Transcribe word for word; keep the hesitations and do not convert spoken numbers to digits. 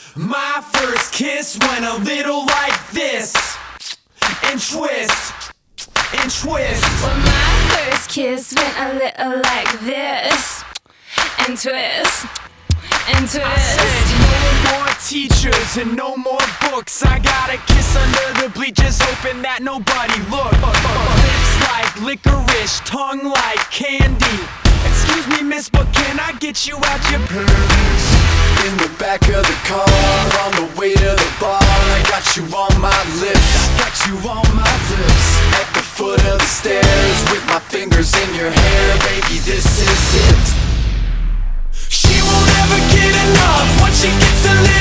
My first kiss went a little like this, and twist, and twist. Well, my first kiss went a little like this, and twist, and twist. I said no more teachers and no more books. I got a kiss under the bleachers, hoping that nobody looked. Lips like licorice, tongue like candy. Excuse me, miss, but can I get you out your pants? In the back of the car, on the way to the bar, I got you on my lips, I got you on my lips. at the foot of the stairs, with my fingers in your hair, baby, this is it. She won't ever get enough once she gets a little